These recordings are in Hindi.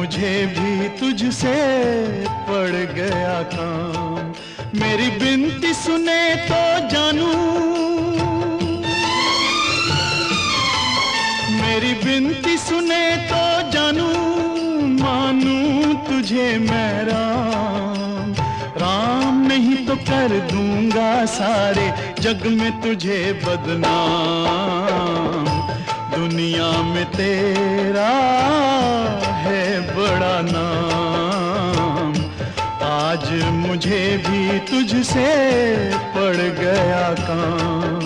मुझे भी तुझसे पड़ गया काम। मेरी बिनती सुने तो जानू, मेरी बिनती सुने तो जानू, मानू तुझे मैं राम। राम नहीं तो कर दूंगा सारे जग में तुझे बदनाम। दुनिया में तेरा है बड़ा नाम, आज मुझे भी तुझसे पड़ गया काम।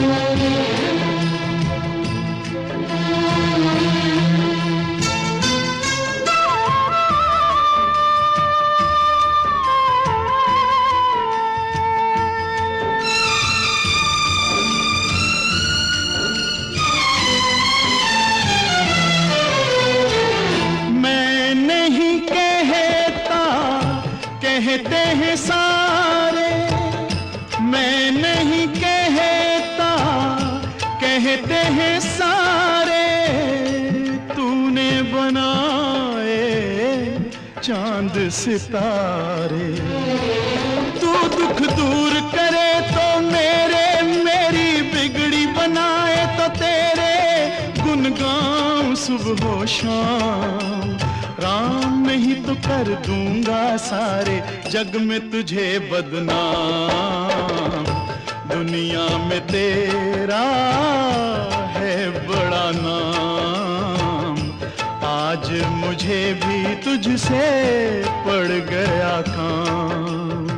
कहते हैं सारे, मैं नहीं कहता, कहते हैं सारे, तूने बनाए चांद सितारे। तू दुख दूर करे तो मेरी बिगड़ी बनाए तो तेरे गुन गाऊं सुबह शाम। राम नहीं तो कर दूंगा सारे जग में तुझे बदनाम। दुनिया में तेरा है बड़ा नाम, आज मुझे भी तुझसे पड़ गया काम।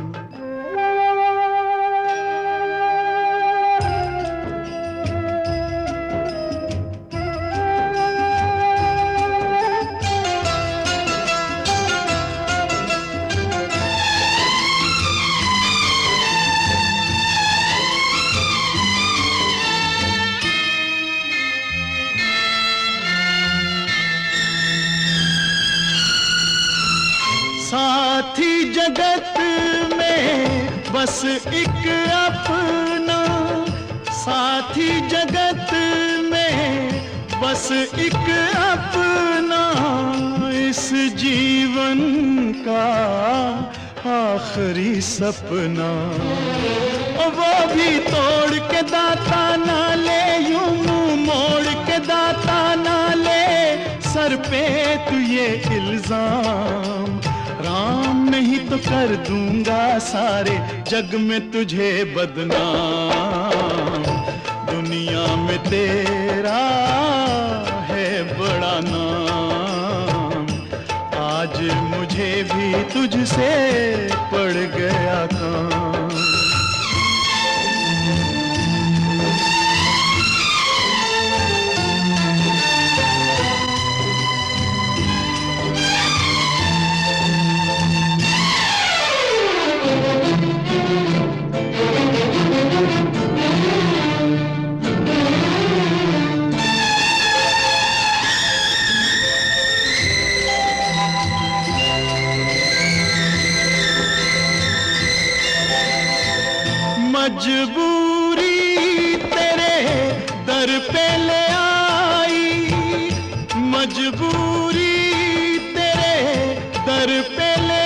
साथी जगत में बस एक अपना, साथी जगत में बस एक अपना, इस जीवन का आखिरी सपना। वो भी तोड़ के दाता ना ले, यूं मुंह मोड़ के दाता ना ले, सर पे तू ये इल्जाम। राम नहीं तो कर दूंगा सारे जग में तुझे बदनाम। दुनिया में तेरा है बड़ा नाम, आज मुझे भी तुझसे पड़ गया काम। मजबूरी तेरे दर पे ले आई, मजबूरी तेरे दर पे ले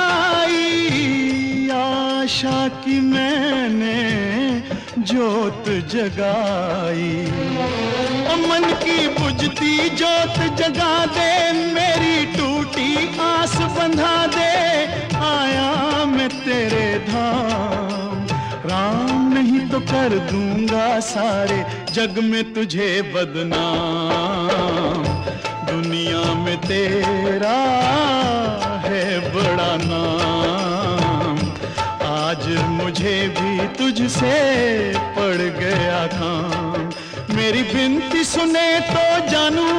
आई। आशा की मैंने जोत जगाई, मन की बुझती जोत जगा दे, मेरी टूटी आस बंधा दे, आया मैं तेरे धाम। राम नहीं तो कर दूंगा सारे जग में तुझे बदनाम। दुनिया में तेरा है बड़ा नाम, आज मुझे भी तुझसे पड़ गया काम। मेरी बिनती सुने तो जानू,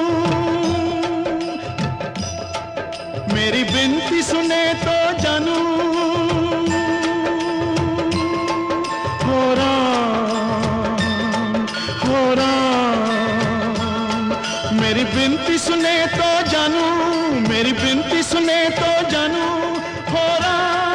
मेरी बिनती सुने तो जानू, मेरी बिनती सुने तो जानू, मेरी बिनती सुने तो जानू, हो राम।